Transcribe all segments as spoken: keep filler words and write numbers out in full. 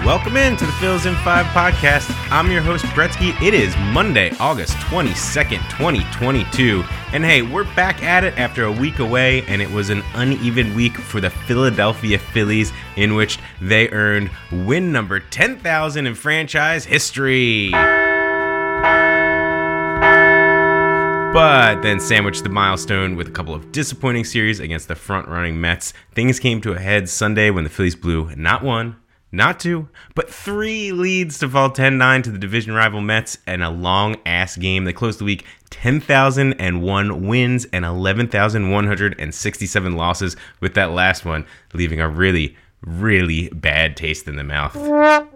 Welcome in to the Phils in five podcast. I'm your host, Gretzky. It is Monday, August twenty-second, twenty twenty-two. And hey, we're back at it after a week away, and it was an uneven week for the Philadelphia Phillies, in which they earned win number ten thousand in franchise history. But then sandwiched the milestone with a couple of disappointing series against the front-running Mets. Things came to a head Sunday when the Phillies blew not one, not two, but three leads to fall ten nine to the division rival Mets in a long-ass game. They closed the week ten thousand one wins and eleven thousand one hundred sixty-seven losses, with that last one leaving a really, really bad taste in the mouth. And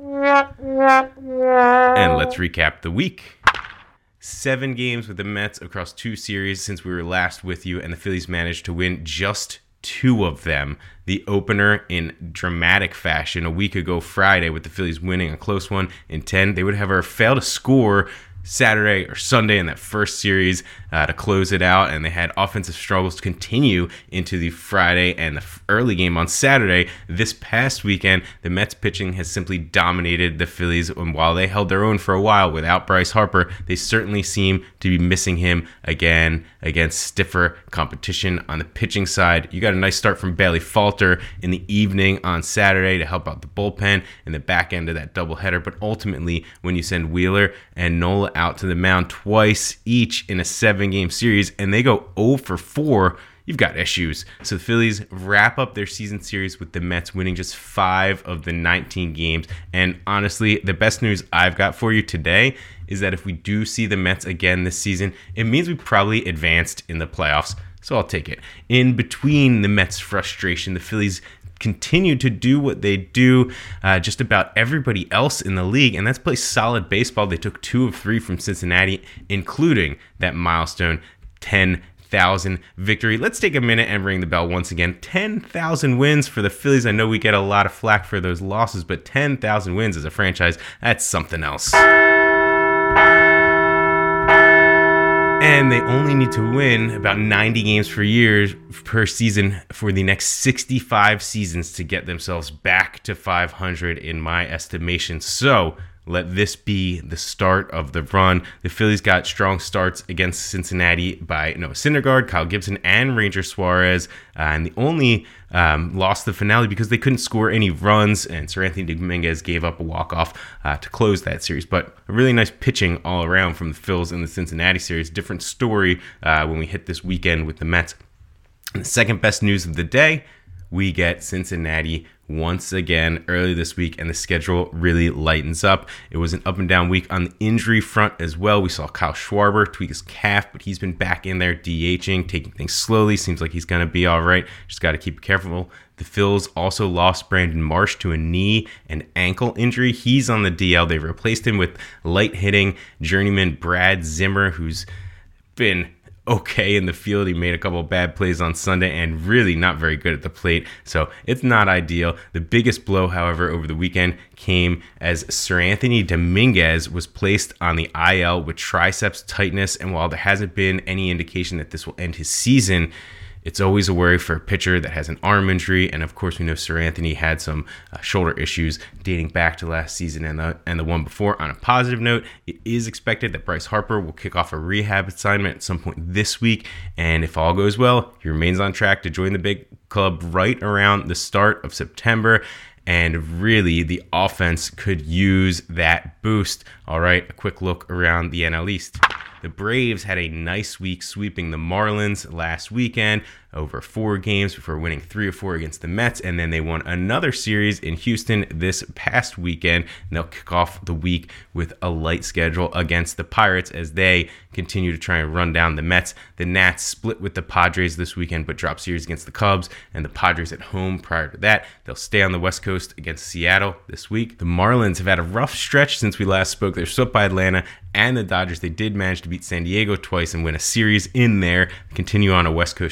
let's recap the week. Seven games with the Mets across two series since we were last with you, and the Phillies managed to win just two of them. The opener in dramatic fashion a week ago Friday, with the Phillies winning a close one in ten. They would have ever failed to score Saturday or Sunday in that first series uh, to close it out, and they had offensive struggles to continue into the Friday and the early game on Saturday. This past weekend, the Mets pitching has simply dominated the Phillies, and while they held their own for a while without Bryce Harper, they certainly seem to be missing him again against stiffer competition on the pitching side. You got a nice start from Bailey Falter in the evening on Saturday to help out the bullpen in the back end of that doubleheader, but ultimately when you send Wheeler and Nola out to the mound twice each in a seven-game series, and they go oh for four, you've got issues. So the Phillies wrap up their season series with the Mets winning just five of the nineteen games. And honestly, the best news I've got for you today is that if we do see the Mets again this season, it means we probably advanced in the playoffs. So I'll take it. In between the Mets' frustration, the Phillies continue to do what they do uh, just about everybody else in the league, and that's play solid baseball. They took two of three from Cincinnati, including that milestone ten thousand victory. Let's take a minute and ring the bell once again. ten thousand wins for the Phillies. I know we get a lot of flack for those losses, but ten thousand wins as a franchise, that's something else. And they only need to win about ninety games per year per season for the next sixty-five seasons to get themselves back to five hundred in my estimation. So let this be the start of the run. The Phillies got strong starts against Cincinnati by Noah Syndergaard, Kyle Gibson, and Ranger Suarez. Uh, and the only um, lost the finale because they couldn't score any runs, and Seranthony Dominguez gave up a walk-off uh, to close that series. But a really nice pitching all around from the Phils in the Cincinnati series. Different story uh, when we hit this weekend with the Mets. And the second best news of the day, we get Cincinnati once again early this week, and the schedule really lightens up. It was an up and down week on the injury front as well. We saw Kyle Schwarber tweak his calf, but he's been back in there DHing, taking things slowly. Seems like he's going to be all right. Just got to keep careful. The Phils also lost Brandon Marsh to a knee and ankle injury. He's on the D L. They replaced him with light-hitting journeyman Brad Zimmer, who's been okay in the field. He made a couple of bad plays on Sunday and really not very good at the plate, so it's not ideal. The biggest blow, however, over the weekend came as Seranthony Dominguez was placed on the I L with triceps tightness, and while there hasn't been any indication that this will end his season, it's always a worry for a pitcher that has an arm injury. And of course, we know Seranthony had some uh, shoulder issues dating back to last season and the, and the one before. On a positive note, it is expected that Bryce Harper will kick off a rehab assignment at some point this week. And if all goes well, he remains on track to join the big club right around the start of September. And really, the offense could use that boost. All right, a quick look around the N L East. The Braves had a nice week sweeping the Marlins last weekend over four games before winning three or four against the Mets, and then they won another series in Houston this past weekend, and they'll kick off the week with a light schedule against the Pirates as they continue to try and run down the Mets. The Nats split with the Padres this weekend, but dropped series against the Cubs, and the Padres at home prior to that. They'll stay on the West Coast against Seattle this week. The Marlins have had a rough stretch since we last spoke. They're swept by Atlanta and the Dodgers. They did manage to beat San Diego twice and win a series in there, continue on a West Coast trip in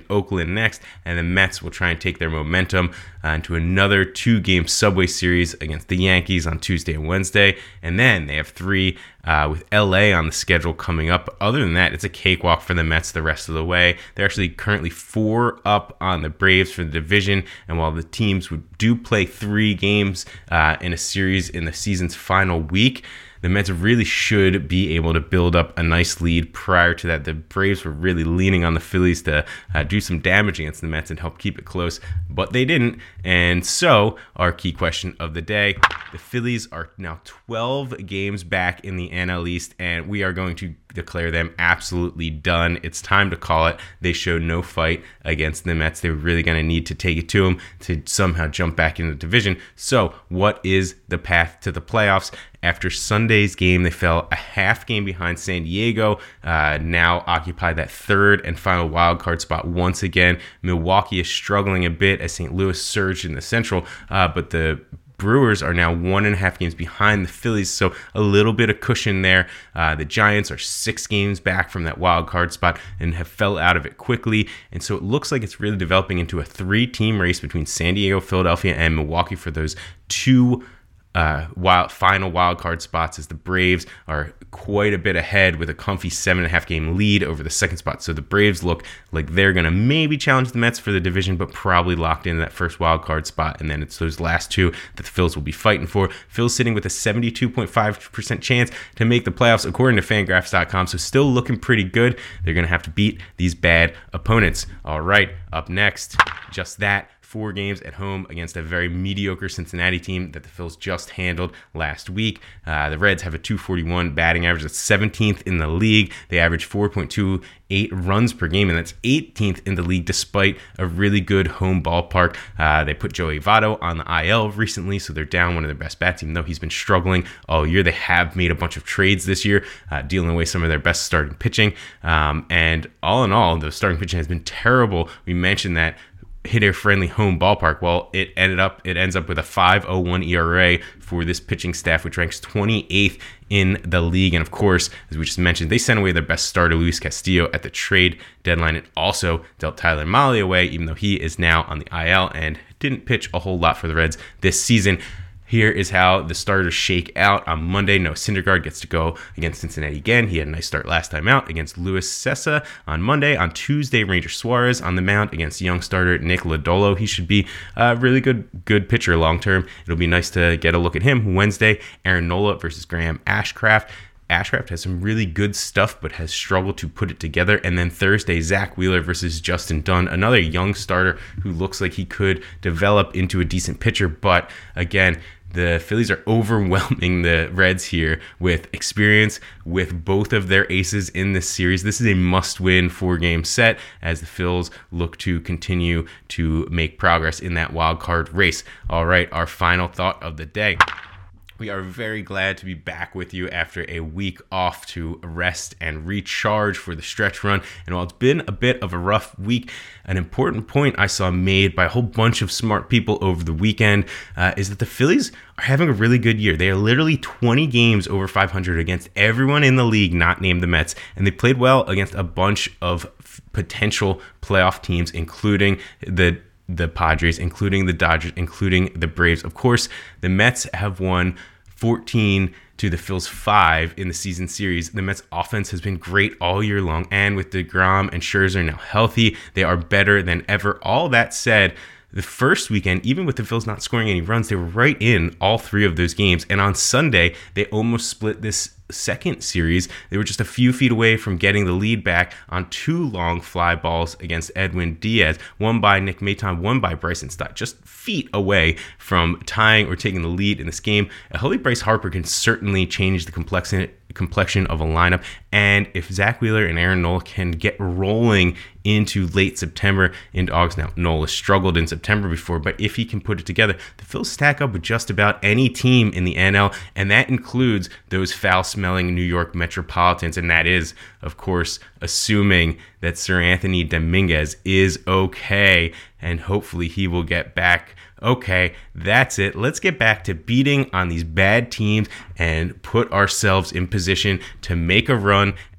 in Oakland next, and the Mets will try and take their momentum uh, into another two-game Subway Series against the Yankees on Tuesday and Wednesday, and then they have three uh, with L A on the schedule coming up. Other than that, it's a cakewalk for the Mets the rest of the way. They're actually currently four up on the Braves for the division, and while the teams would do play three games uh, in a series in the season's final week, the Mets really should be able to build up a nice lead. Prior to that, the Braves were really leaning on the Phillies to uh, do some damage against the Mets and help keep it close, but they didn't. And so, our key question of the day, the Phillies are now twelve games back in the N L East, and we are going to declare them absolutely done. It's time to call it. They showed no fight against the Mets. They were really going to need to take it to them to somehow jump back in the division. So, what is the path to the playoffs? After Sunday's game, they fell a half game behind San Diego, uh, now occupy that third and final wild card spot once again. Milwaukee is struggling a bit as Saint Louis surged in the Central, uh, but the Brewers are now one and a half games behind the Phillies, so a little bit of cushion there. Uh, the Giants are six games back from that wild card spot and have fell out of it quickly, and so it looks like it's really developing into a three-team race between San Diego, Philadelphia, and Milwaukee for those two Uh, wild, final wild card spots, as the Braves are quite a bit ahead with a comfy seven and a half game lead over the second spot. So the Braves look like they're going to maybe challenge the Mets for the division, but probably locked into that first wild card spot. And then it's those last two that the Phils will be fighting for. Phil's sitting with a seventy-two point five percent chance to make the playoffs according to Fangraphs dot com. So still looking pretty good. They're going to have to beat these bad opponents. All right, up next, just that. Four games at home against a very mediocre Cincinnati team that the Phils just handled last week. Uh, the Reds have a two forty-one batting average. That's seventeenth in the league. They average four point two eight runs per game, and that's eighteenth in the league despite a really good home ballpark. Uh, they put Joey Votto on the I L recently, so they're down one of their best bats, even though he's been struggling all year. They have made a bunch of trades this year, uh, dealing away some of their best starting pitching. Um, and all in all, the starting pitching has been terrible. We mentioned that hitter-friendly home ballpark. Well, it ended up it ends up with a five oh one E R A for this pitching staff, which ranks twenty-eighth in the league. And of course, as we just mentioned, they sent away their best starter, Luis Castillo, at the trade deadline, and also dealt Tyler Mahle away, even though he is now on the I L and didn't pitch a whole lot for the Reds this season. Here is how the starters shake out on Monday. Noah Syndergaard gets to go against Cincinnati again. He had a nice start last time out against Luis Cessa on Monday. On Tuesday, Ranger Suarez on the mound against young starter Nick Lodolo. He should be a really good good pitcher long term. It'll be nice to get a look at him. Wednesday, Aaron Nola versus Graham Ashcraft. Ashcraft has some really good stuff, but has struggled to put it together. And then Thursday, Zach Wheeler versus Justin Dunn, another young starter who looks like he could develop into a decent pitcher. But again, the Phillies are overwhelming the Reds here with experience, with both of their aces in this series. This is a must-win four-game set as the Phils look to continue to make progress in that wild card race. All right, our final thought of the day. We are very glad to be back with you after a week off to rest and recharge for the stretch run. And while it's been a bit of a rough week, an important point I saw made by a whole bunch of smart people over the weekend uh, is that the Phillies are having a really good year. They are literally twenty games over five hundred against everyone in the league, not named the Mets. And they played well against a bunch of f- potential playoff teams, including the the Padres, including the Dodgers, including the Braves. Of course, the Mets have won fourteen to the Phils five in the season series. The Mets offense has been great all year long, and with DeGrom and Scherzer now healthy, they are better than ever. All that said, the first weekend, even with the Phils not scoring any runs, they were right in all three of those games. And on Sunday, they almost split this second series. They were just a few feet away from getting the lead back on two long fly balls against Edwin Diaz, one by Nick Maton, one by Bryson Stott, just feet away from tying or taking the lead in this game. A healthy Bryce Harper can certainly change the complexion complexion of a lineup, and if Zach Wheeler and Aaron Nola can get rolling into late September into August. Now, Nola struggled in September before, but if he can put it together, the Phils stack up with just about any team in the N L, and that includes those foul-smelling New York Metropolitans, and that is, of course, assuming that Sir Anthony Dominguez is okay, and hopefully he will get back. Okay, that's it. Let's get back to beating on these bad teams and put ourselves in position to make a run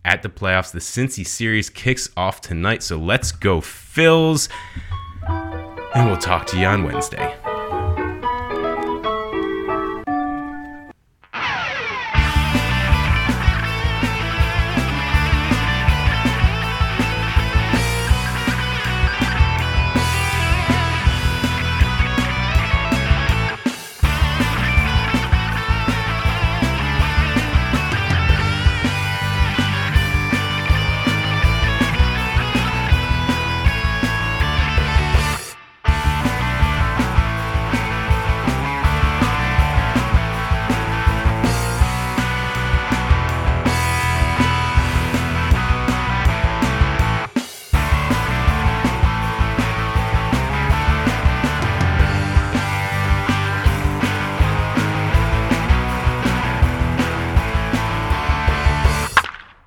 at the playoffs. The Cincy series kicks off tonight, so let's go Phils. And we'll talk to you on Wednesday.